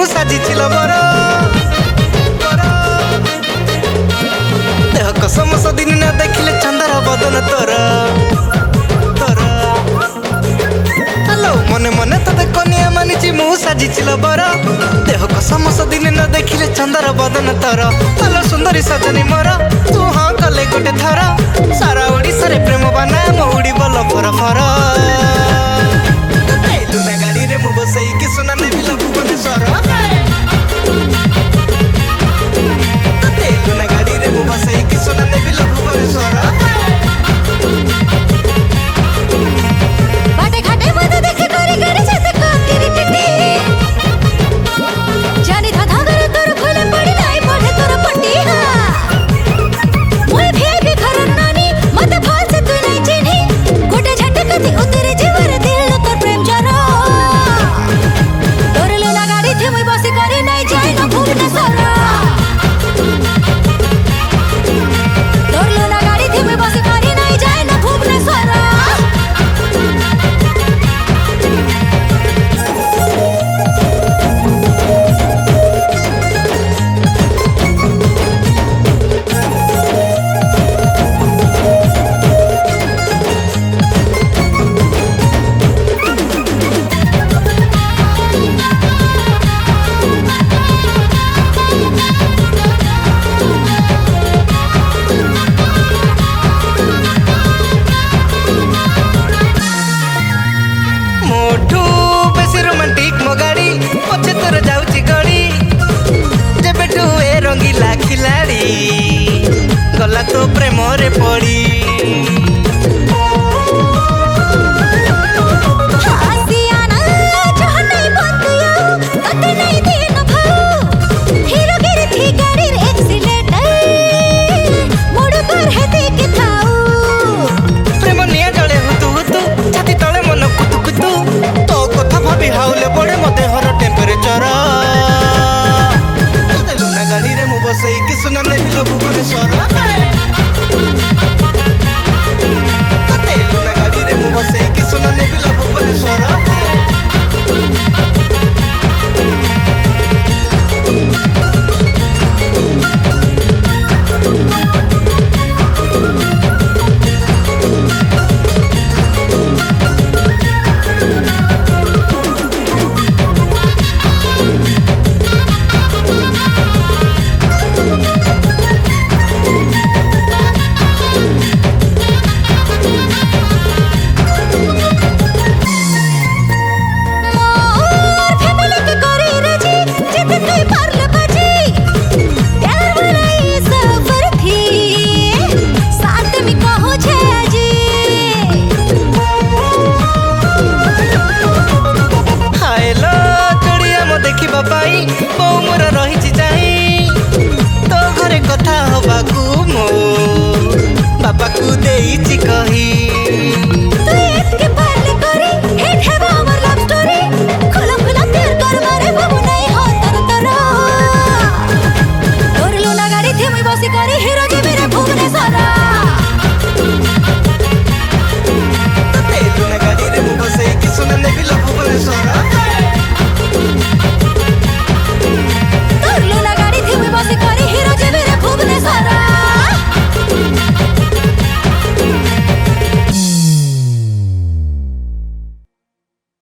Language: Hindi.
मुँह साजिल बर देह कसमस दिन न देखिले चंदर बदन तोर हेलो मने मने तते कनिया मानिची मुँह साजिल बर देह कसमस दिन न देखिले चंदर बदन तोर हेलो सुंदरी सजनी मोर तू हाँ कले गोटे थर सारा ओडिशा रे प्रेम बाना मौड़ी बल फर फर गाड़ी रे मु बसई कि सुना नेबी भुवनेश्वर गाड़ी रे मु बसई कि सुना नेबी भुवनेश्वर बाटे घाटे मत देखे करी करे छत को तेरी टिटी जानी था धागर तोर खोले पड़ी लाई पढ़े तोर पट्टी हा मोए भी घर नानी मत फाल से तू नहीं चिन्ही गोटे झटक दी उतरे जीवर दिल तोर प्रेम जरा तोर लोना गाड़ी थी मुई बस करी नहीं जाए न भुवनेश्वर तोर लोना गाड़ी थी मुई बस करी नहीं जाए न भुवनेश्वर मोठू बेसी रोमांटिक मो गाड़ी पछे तोर जाउची गड़ी जेबेठू ए रंगीला खिलाड़ी गला तो प्रेम रे पड़ी आसियाना जहाँ नहीं बंदियो कते नहीं दिन भाऊ हीरो गिरी थी गाड़ी रे एक्सीलेटर मोड़ पर है देख थाऊ प्रेम निया जले हुतु हुतु छाती तले मन कुतु कुतु तो कथा भाबी हाउले पड़े मते हर टेम्परेचर लुना गाड़ी रे मु बसई कि सुना नेबी भुवनेश्वर लुना गाड़ी रे मु बसई कि सुना नेबी भुवनेश्वर मोर फैमिली के करी रजी जित कोई पारले बजी प्यार बनाई सफर थी साथ में कहो छे जी हायलो चढ़िया मो देखिबा पाई बौ मोर रहिछि चाहि तो घरे कथा हबाकू मो बापा को देइछि कही तू एक के पारले करी हिट है हमर लव स्टोरी खुला खुला प्यार कर मारे बाबू नहीं हो तर तर तोर लोना गाड़ी थी मुई बसी करी हीरो